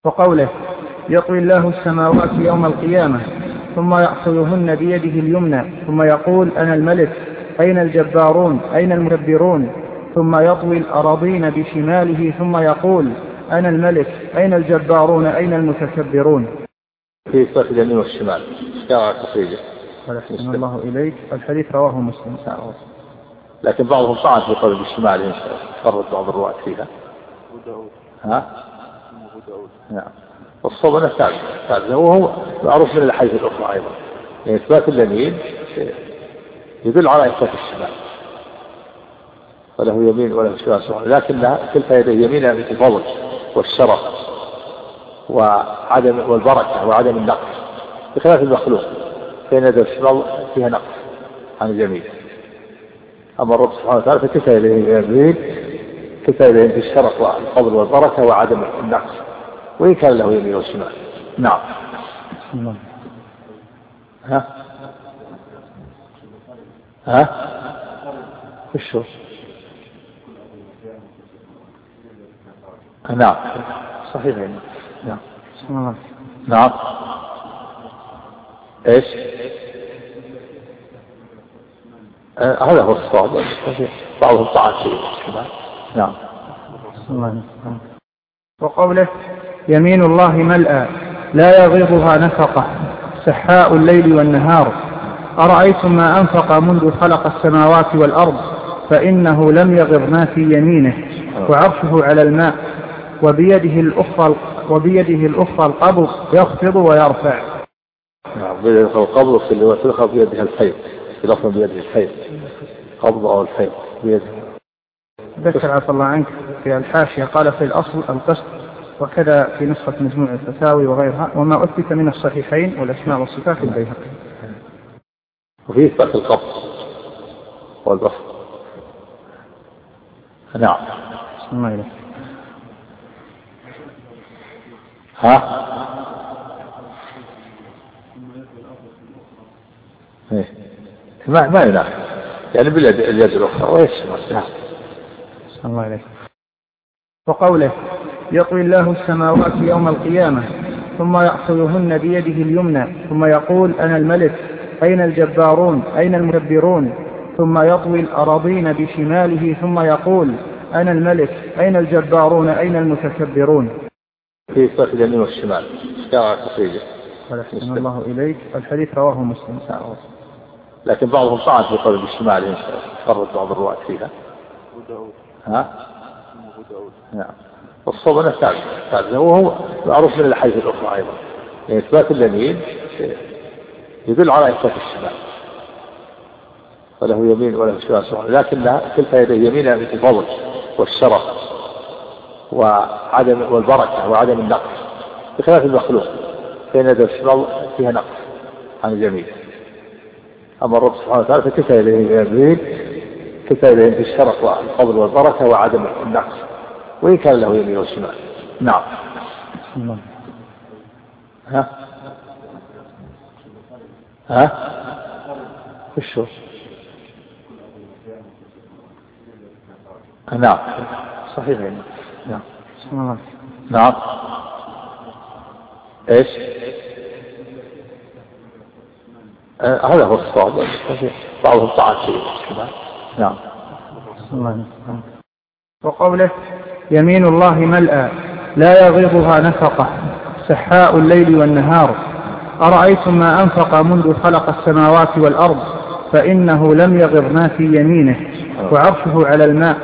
وقوله يطوي الله السماوات يوم القيامة ثم يأخذهن بيده اليمنى ثم يقول أنا الملك أين الجبارون أين المدبرون ثم يطوي الأراضين بشماله ثم يقول أنا الملك أين الجبارون أين المتكبرون. في صفة اليمين والشمال جاء تخريجه. أحسن الله إليك. الحديث رواه مسلم. لكن بعضهم طعن في قول بالشمال فرد بعض الرواة فيها. نعم. والصواب ثابت وهو معروف من الحديث الأخرى أيضا. يعني إثبات اليمين يدل على إثبات الشمال. وله يمين وله شمال لكنها كلتا يديه يمين بالفضل والشرف وعدم والبركة وعدم النقص بخلاف المخلوق فإن يد الشمال فيها نقص عن اليمين. أما الرب سبحانه وتعالى فكلتا يديه يمين كلتا يديه بالشرف والفضل والبركة وعدم النقص وإن كان له يمين وشمال. نعم. وشو؟ نعم صحيح. نعم. نعم. ايش؟ هذا هو الصواب. بعضهم طعن فيه. نعم. وقوله يمين الله ملأى لا يغيضها نفقة سحاء الليل والنهار أرأيتم ما أنفق منذ خلق السماوات والأرض فإنه لم يغض ما في يمينه وعرشه على الماء وبيده الأخرى القبض يخفض ويرفع. نعم. بيده القبض في اللي وتلقى بيده الحيض في لفظ بيده الحيض قبض أو الحيض بيده. ذكر عفى الله عنك في الحاشية قال في الأصل القسط وكذا في نسخة مجموع الفتاوي وغيرها وما أثبت من الصحيحين والأسماء والصفات البيهقي. وفي إثبات القبض والبسط. نعم. بسم الله إليك. ما ينافي يعني باليد الأخرى ويسمع. بسم الله إليك. وقوله يطوي الله السماوات يوم القيامة ثم يأخذهن بيده اليمنى ثم يقول أنا الملك أين الجبارون أين المدبرون ثم يطوي الأراضين بشماله ثم يقول أنا الملك أين الجبارون أين المتكبرون. في صفة اليمين والشمال جاء تخريجه. أحسن الله إليك. الحديث رواه مسلم. لكن بعضهم طعن في قول بالشمال فرد بعض الرواة فيها. نعم. والصواب ثابت وهو معروف من الحديث الأخرى أيضا. يعني إثبات اليمين يدل على إثبات الشمال. وله يمين وله شمال لكنها كلتا يديه يمين بالفضل والشرف وعدم والبركة وعدم النقص بخلاف المخلوق فإن يد الشمال فيها نقص عن اليمين. أما الرب سبحانه وتعالى فكلتا يديه يمين كلتا يديه بالشرف والفضل والبركة وعدم النقص وإن كان له يمين وشمال. نعم. وشو؟ نعم صحيح. نعم. نعم. ايش؟ هذا هو الصواب. بعضهم طعن فيه. نعم. وقوله يمين الله ملأى لا يغيضها نفقة سحاء الليل والنهار أرأيتم ما أنفق منذ خلق السماوات والأرض فإنه لم يغض ما في يمينه وعرشه على الماء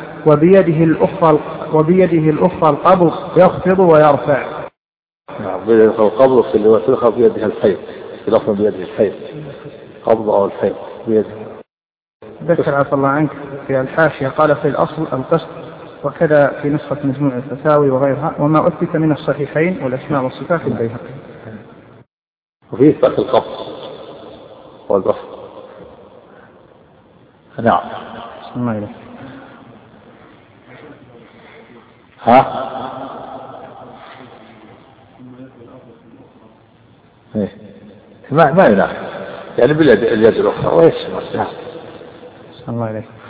وبيده الأخرى القبض يخفض ويرفع. نعم. بيده القبض في اللي وتلقى بيده الحيض في لفظ بيده الحيض قبض أو الحيض بيده. ذكر عفى الله عنك في الحاشية قال في الأصل القسط وكذا في نسخة مجموع الفتاوي وغيرها وما أثبت من الصحيحين والأسماء والصفات البيهقي. وفي إثبات القبض والبسط. نعم. بسم الله إليك. ما ينافي يعني باليد الأخرى ويسمع. بسم الله إليك.